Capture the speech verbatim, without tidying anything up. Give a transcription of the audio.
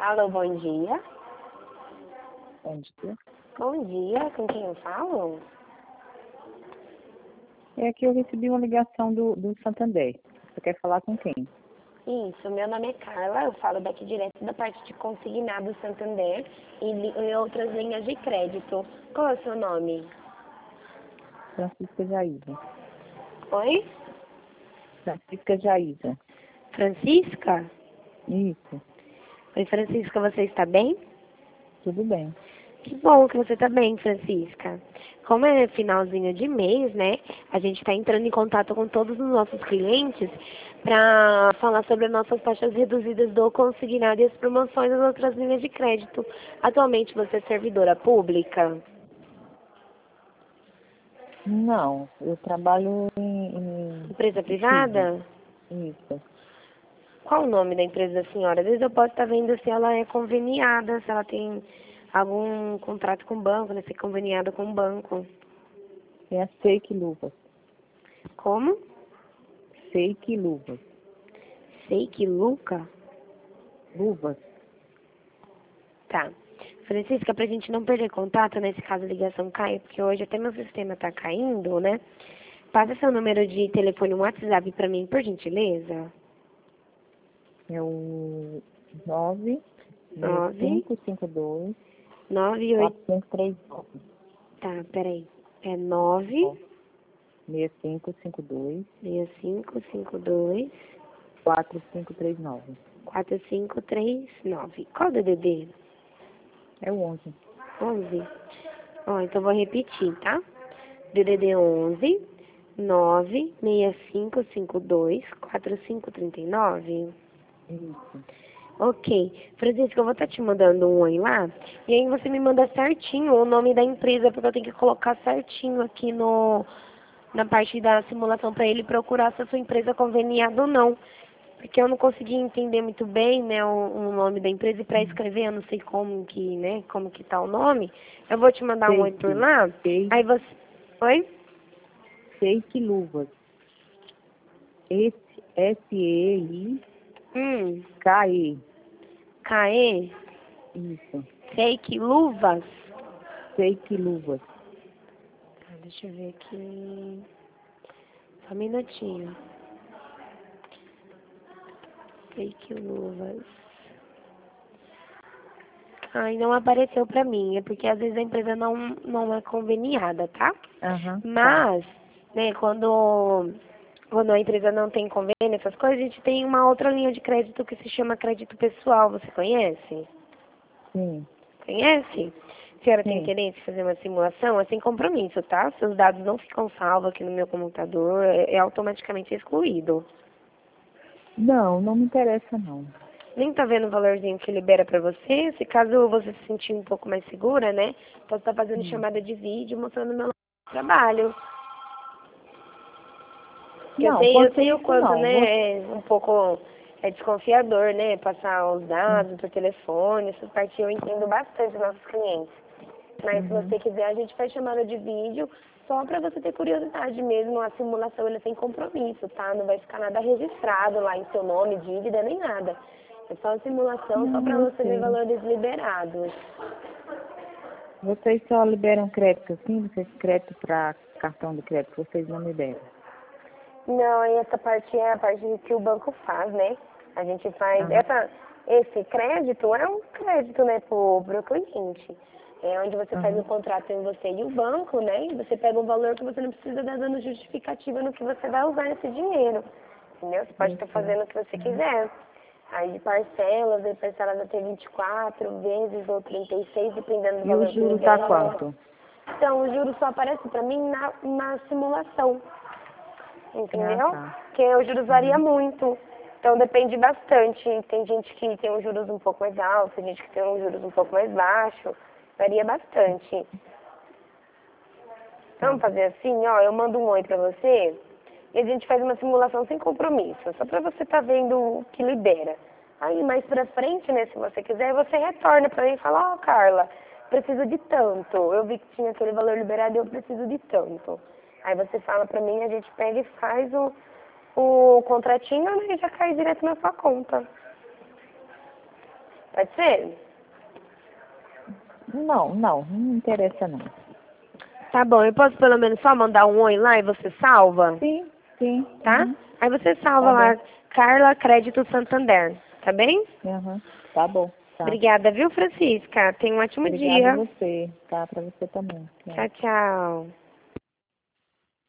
Alô, bom dia. Bom dia. Bom dia, com quem eu falo? É que eu recebi uma ligação do, do Santander. Você quer falar com quem? Isso, meu nome é Carla, eu falo daqui direto da parte de consignado Santander e, li- e outras linhas de crédito. Qual é o seu nome? Francisca Jaísa. Oi? Francisca Jaísa. Francisca? Isso, Oi, Francisca, você está bem? tudo bem. Que bom que você está bem, Francisca. Como é finalzinho de mês, né? A gente está entrando em contato com todos os nossos clientes para falar sobre as nossas taxas reduzidas do consignado e as promoções das outras linhas de crédito. Atualmente você é servidora pública? Não, eu trabalho em... Empresa em Chile. privada? Isso. Qual o nome da empresa da senhora? Às vezes eu posso estar vendo se ela é conveniada, se ela tem algum contrato com o banco, né? Se é conveniada com o banco. É a Fake Luvas. Como? Fake Luvas. Sei que Luca? Luvas? Tá. Francisca, pra gente não perder contato, nesse caso a ligação cai, porque hoje até meu sistema tá caindo, né? Passa seu número de telefone, um WhatsApp pra mim, por gentileza. É o nove Nove, cinco cinco dois nove, oito. quatro cinco três nove. Tá, peraí. É nove, seis cinco cinco dois seis cinco cinco dois, quatro cinco três nove. quatro cinco três nove. Qual o D D D? É o onze. onze. Ó, então vou repetir, tá? D D D onze, nove, seis cinco cinco dois, quatro cinco três nove. Isso. Ok. Francisco, eu vou estar te mandando um oi lá. E aí você me manda certinho o nome da empresa, porque eu tenho que colocar certinho aqui no, na parte da simulação para ele procurar se a sua empresa é conveniada ou não. Porque eu não consegui entender muito bem, né, o, o nome da empresa e para escrever, eu não sei como que, né, como que tá o nome. Eu vou te mandar um oi por Fake. lá. Fake. Aí você... Oi? Fake Luvas. S-E-I-K-E. Hum. K E. Isso. Fake luvas. Fake Luvas. Ah, deixa eu ver aqui. Só um minutinho. Fake luvas. Ai, não apareceu pra mim. É porque às vezes a empresa não, não é conveniada, tá? Aham, tá. Mas, né, quando, quando a empresa não tem convênio, essas coisas, a gente tem uma outra linha de crédito que se chama crédito pessoal. Você conhece? Sim, Conhece? A senhora tem sim. interesse em fazer uma simulação? É sem compromisso, tá? Seus dados não ficam salvos aqui no meu computador, é, é automaticamente excluído. Não, não me interessa, não. Nem tá vendo o valorzinho que libera pra você? Se caso você se sentir um pouco mais segura, né? Posso estar fazendo Hum. chamada de vídeo mostrando meu trabalho. Que eu Não, sei, eu quanto a sei o isso, quanto, não. Você... né, é um pouco é desconfiador, né? Passar os dados por telefone, essa parte eu entendo bastante dos nossos clientes. Mas se Uhum. você quiser, a gente faz chamada de vídeo só para você ter curiosidade mesmo. A simulação ele é sem compromisso, tá? Não vai ficar nada registrado lá em seu nome, dívida, nem nada. É só simulação, só para Não, eu você ver sei. valores liberados. Vocês só liberam crédito assim? Vocês crédito para cartão de crédito, vocês não liberam. Não, e essa parte é a parte que o banco faz, né? A gente faz. Aham. Essa, esse crédito é um crédito, né, pro, pro cliente. É onde você faz o Aham. contrato entre você e o banco, né? E você pega um valor que você não precisa dar dando justificativa no que você vai usar esse dinheiro. Entendeu? Você pode Eu estar sei. fazendo o que você Uhum. quiser. Aí de parcelas, aí parcelas até vinte e quatro vezes ou trinta e seis, dependendo do E o valor que juro tá libera. quanto? Então, o juro só aparece para mim na, na simulação. Ah, Entendeu? tá. Porque os juros varia Uhum. muito. Então depende bastante. Tem gente que tem os juros um pouco mais altos, tem gente que tem os juros um pouco mais baixos. Varia bastante. Tá. Vamos fazer assim, ó, eu mando um oi pra você e a gente faz uma simulação sem compromisso, só pra você tá vendo o que libera. Aí mais pra frente, né, se você quiser, você retorna pra mim e fala, ó, Carla, preciso de tanto. Eu vi que tinha aquele valor liberado e eu preciso de tanto. Aí você fala pra mim, a gente pega e faz o, o contratinho, né, e já cai direto na sua conta. Pode ser? Não, não, não me interessa não. Tá bom, eu posso pelo menos só mandar um oi lá e você salva? Sim, sim. Tá? Uhum. Aí você salva Tá lá, bom. Carla Crédito Santander, tá bem? Uhum. Tá bom, tá. Obrigada, viu, Francisca? Tenha um ótimo Obrigada a dia. você, tá? Pra você também. Tchau. Tchau, tchau.